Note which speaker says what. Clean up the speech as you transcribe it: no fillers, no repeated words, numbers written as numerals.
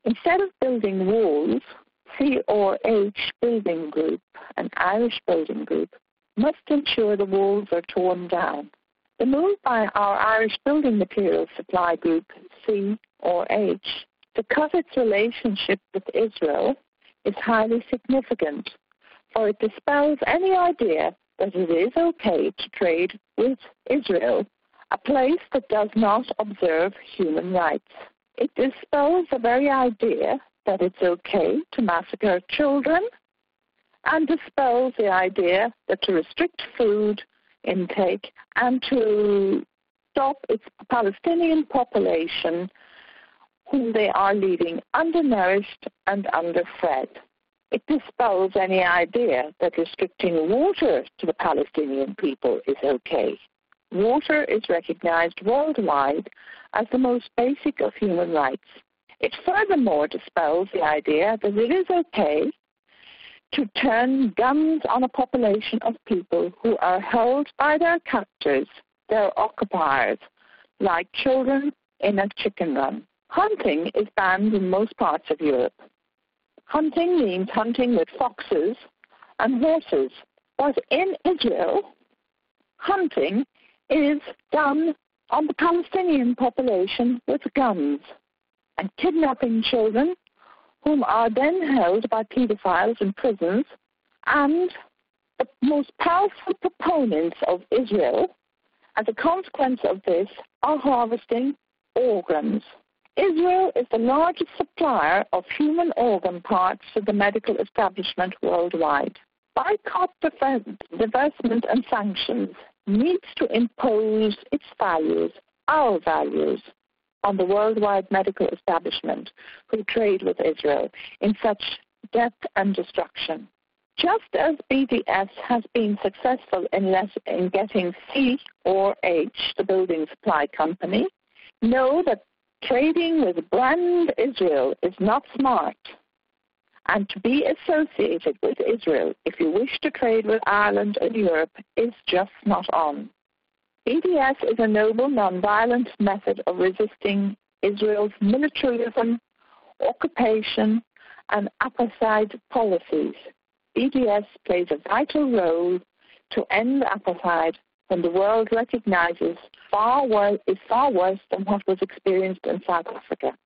Speaker 1: Instead of building walls, C/H Building Group, an Irish building group, must ensure the walls are torn down. The move by our Irish Building Materials Supply Group, C/H, to cut its relationship with Israel is highly significant, for it dispels any idea that it is okay to trade with Israel, a place that does not observe human rights. It dispels the very idea that it's okay to massacre children, and dispels the idea that to restrict food intake and to stop its Palestinian population, whom they are leaving undernourished and underfed. It dispels any idea that restricting water to the Palestinian people is okay. Water is recognized worldwide as the most basic of human rights. It furthermore dispels the idea that it is okay to turn guns on a population of people who are held by their captors, their occupiers, like children in a chicken run. Hunting is banned in most parts of Europe. Hunting means hunting with foxes and horses, but in Israel, hunting is done on the Palestinian population with guns, and kidnapping children, whom are then held by pedophiles in prisons, and the most powerful proponents of Israel, as a consequence of this, are harvesting organs. Israel is the largest supplier of human organ parts to the medical establishment worldwide. Boycott, divestment, and sanctions needs to impose its values, our values, on the worldwide medical establishment who trade with Israel in such death and destruction. Just as BDS has been successful in getting C/H, the building supply company, know that trading with brand Israel is not smart. And to be associated with Israel, if you wish to trade with Ireland and Europe, is just not on. BDS is a noble, non-violent method of resisting Israel's militarism, occupation, and apartheid policies. BDS plays a vital role to end apartheid when the world recognizes is far worse than what was experienced in South Africa.